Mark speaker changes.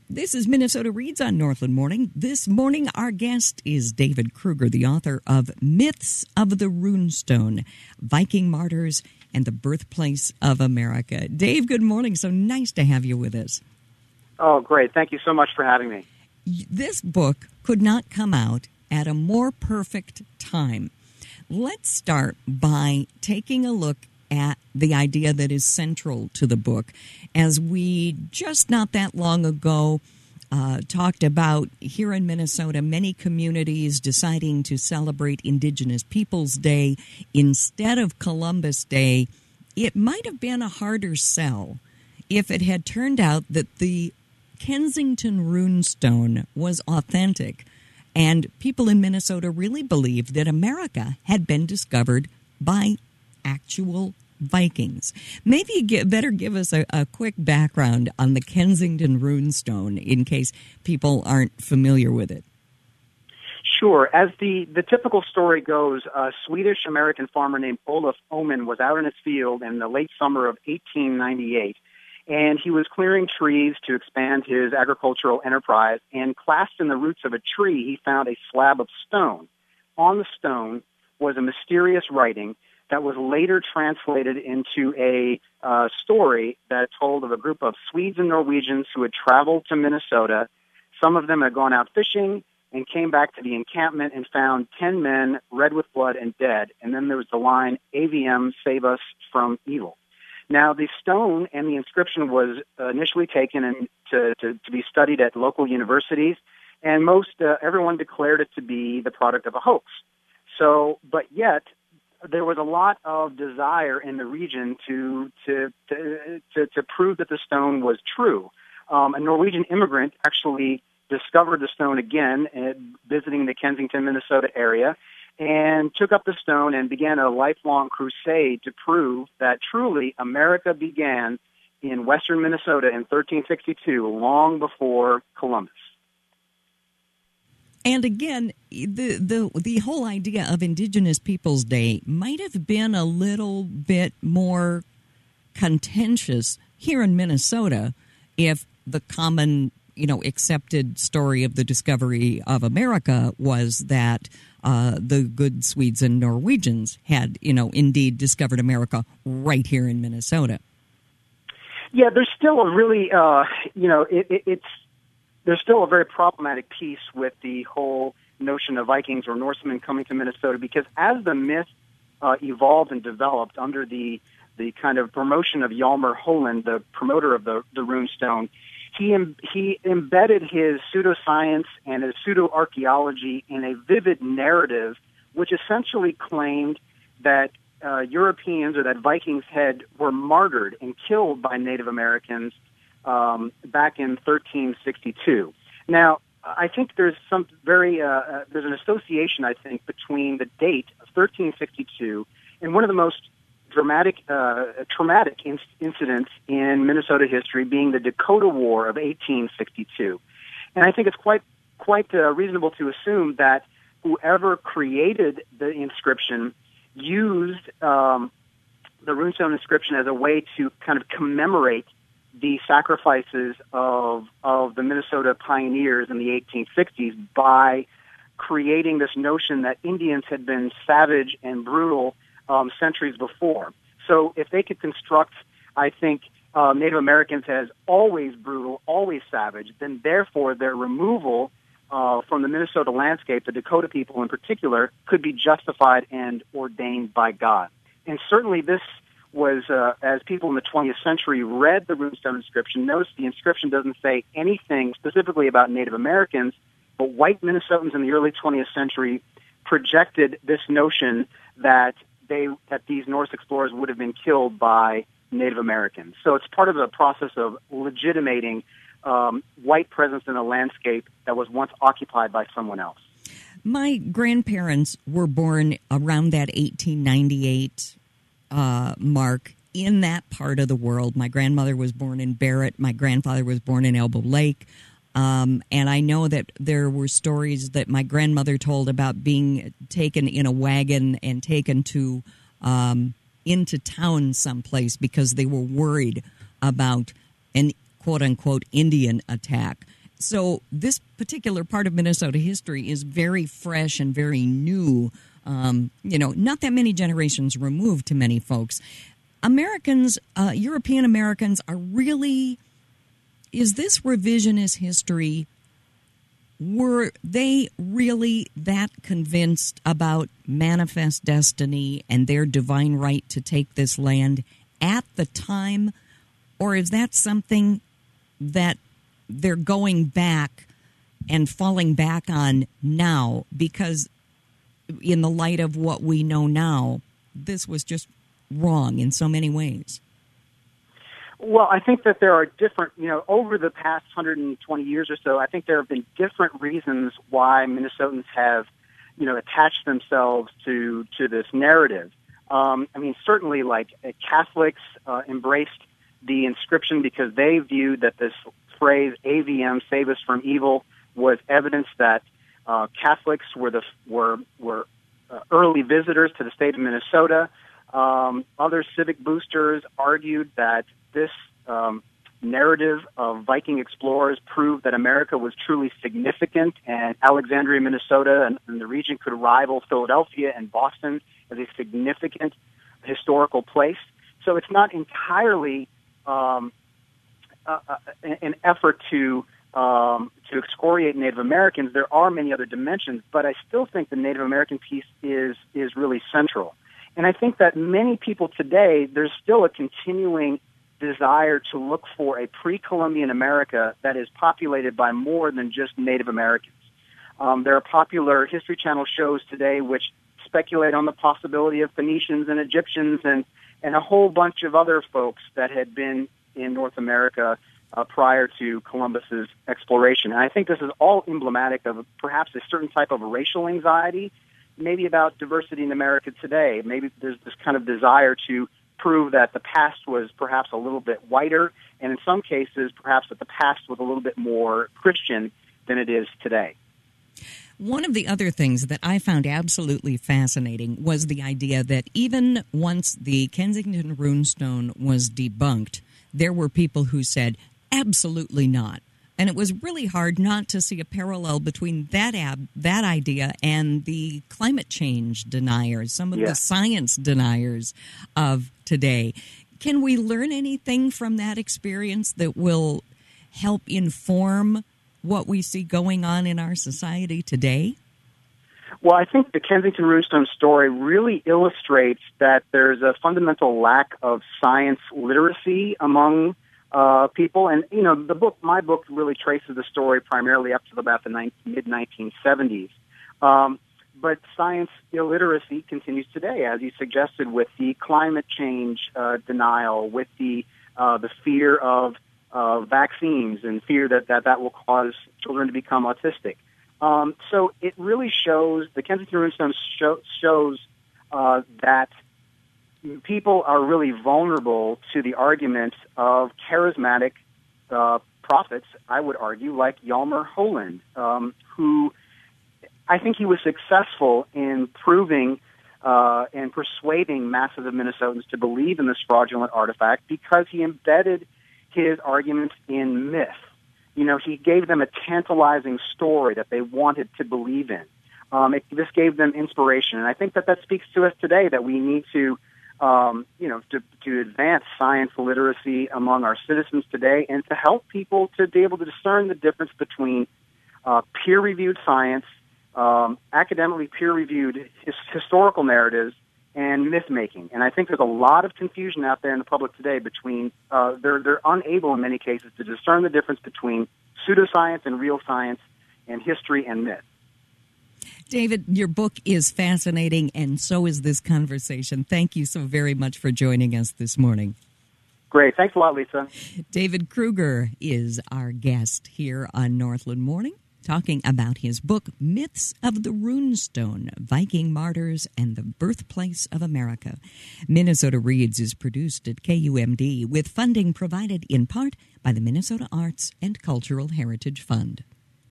Speaker 1: This is Minnesota Reads on Northland Morning. This morning, our guest is David Kruger, the author of Myths of the Runestone, Viking Martyrs, and the Birthplace of America. Dave, good morning. So nice to have you with us.
Speaker 2: Oh, great. Thank you so much for having me.
Speaker 1: This book could not come out at a more perfect time. Let's start by taking a look at the idea that is central to the book. As we just not that long ago talked about here in Minnesota, many communities deciding to celebrate Indigenous Peoples Day instead of Columbus Day, it might have been a harder sell if it had turned out that the Kensington Runestone was authentic and people in Minnesota really believed that America had been discovered by actual Vikings. Maybe you better give us a quick background on the Kensington Runestone in case people aren't familiar with it.
Speaker 2: Sure. As the typical story goes, a Swedish-American farmer named Olaf Oman was out in his field in the late summer of 1898, and he was clearing trees to expand his agricultural enterprise, and clasped in the roots of a tree, he found a slab of stone. On the stone was a mysterious writing that was later translated into a story that told of a group of Swedes and Norwegians who had traveled to Minnesota. Some of them had gone out fishing and came back to the encampment and found 10 men, red with blood and dead. And then there was the line, AVM, save us from evil. Now, the stone and the inscription was initially taken to be studied at local universities, and everyone declared it to be the product of a hoax. So, but yet, there was a lot of desire in the region to prove that the stone was true. A Norwegian immigrant actually discovered the stone again, visiting the Kensington, Minnesota area, and took up the stone and began a lifelong crusade to prove that truly America began in western Minnesota in 1362, long before Columbus.
Speaker 1: And again, the whole idea of Indigenous Peoples Day might have been a little bit more contentious here in Minnesota if the common, accepted story of the discovery of America was that the good Swedes and Norwegians had, indeed discovered America right here in Minnesota.
Speaker 2: Yeah, there's still a really, there's still a very problematic piece with the whole notion of Vikings or Norsemen coming to Minnesota, because as the myth evolved and developed under the kind of promotion of Hjalmar Holand, the promoter of the runestone, he embedded his pseudoscience and his pseudo-archaeology in a vivid narrative, which essentially claimed that Europeans or that Vikings were martyred and killed by Native Americans back in 1362. Now, I think there's there's an association, I think, between the date of 1362 and one of the most traumatic incidents in Minnesota history, being the Dakota War of 1862. And I think it's quite reasonable to assume that whoever created the inscription used the runestone inscription as a way to kind of commemorate the sacrifices of the Minnesota pioneers in the 1860s by creating this notion that Indians had been savage and brutal centuries before. So if they could construct, I think, Native Americans as always brutal, always savage, then therefore their removal from the Minnesota landscape, the Dakota people in particular, could be justified and ordained by God. And certainly this was, as people in the 20th century read the runestone inscription, notice the inscription doesn't say anything specifically about Native Americans, but white Minnesotans in the early 20th century projected this notion that these Norse explorers would have been killed by Native Americans. So it's part of the process of legitimating white presence in a landscape that was once occupied by someone else.
Speaker 1: My grandparents were born around that 1898 mark in that part of the world. My grandmother was born in Barrett. My grandfather was born in Elbow Lake. And I know that there were stories that my grandmother told about being taken in a wagon and taken to into town someplace because they were worried about an quote-unquote Indian attack. So this particular part of Minnesota history is very fresh and very new, not that many generations removed to many folks. Americans, European Americans are really, is this revisionist history, were they really that convinced about manifest destiny and their divine right to take this land at the time? Or is that something that they're going back and falling back on now? Because in the light of what we know now, this was just wrong in so many ways.
Speaker 2: Well, I think that there are different, over the past 120 years or so, I think there have been different reasons why Minnesotans have, attached themselves to this narrative. Certainly, Catholics embraced the inscription because they viewed that this phrase "AVM, save us from evil," was evidence that Catholics were early visitors to the state of Minnesota. Other civic boosters argued that this narrative of Viking explorers proved that America was truly significant, and Alexandria, Minnesota, and the region could rival Philadelphia and Boston as a significant historical place. So it's not entirely an effort to excoriate Native Americans. There are many other dimensions, but I still think the Native American piece is really central. And I think that many people today, there's still a continuing desire to look for a pre-Columbian America that is populated by more than just Native Americans. There are popular History Channel shows today which speculate on the possibility of Phoenicians and Egyptians and a whole bunch of other folks that had been in North America prior to Columbus's exploration. And I think this is all emblematic of perhaps a certain type of racial anxiety, maybe about diversity in America today. Maybe there's this kind of desire to prove that the past was perhaps a little bit whiter, and in some cases, perhaps that the past was a little bit more Christian than it is today.
Speaker 1: One of the other things that I found absolutely fascinating was the idea that even once the Kensington runestone was debunked, there were people who said, absolutely not. And it was really hard not to see a parallel between that idea and the climate change deniers, some of the science deniers of today. Can we learn anything from that experience that will help inform what we see going on in our society today?
Speaker 2: Well, I think the Kensington runestone story really illustrates that there's a fundamental lack of science literacy among people. And, my book really traces the story primarily up to about the mid-1970s. But science illiteracy continues today, as you suggested, with the climate change denial, with the fear of vaccines and fear that will cause children to become autistic. So it really shows, the Kensington runestone shows that people are really vulnerable to the arguments of charismatic prophets, I would argue, like Hjalmar Holand, who I think he was successful in proving and persuading masses of Minnesotans to believe in this fraudulent artifact because he embedded his arguments in myth. He gave them a tantalizing story that they wanted to believe in. This gave them inspiration, and I think that speaks to us today, that we need to advance science literacy among our citizens today and to help people to be able to discern the difference between peer-reviewed science, academically peer-reviewed historical narratives, and myth-making. And I think there's a lot of confusion out there in the public today between, they're unable in many cases to discern the difference between pseudoscience and real science and history and myth.
Speaker 1: David, your book is fascinating, and so is this conversation. Thank you so very much for joining us this morning.
Speaker 2: Great. Thanks a lot, Lisa.
Speaker 1: David Kruger is our guest here on Northland Morning, talking about his book, Myths of the Runestone, Viking Martyrs and the Birthplace of America. Minnesota Reads is produced at KUMD with funding provided in part by the Minnesota Arts and Cultural Heritage Fund.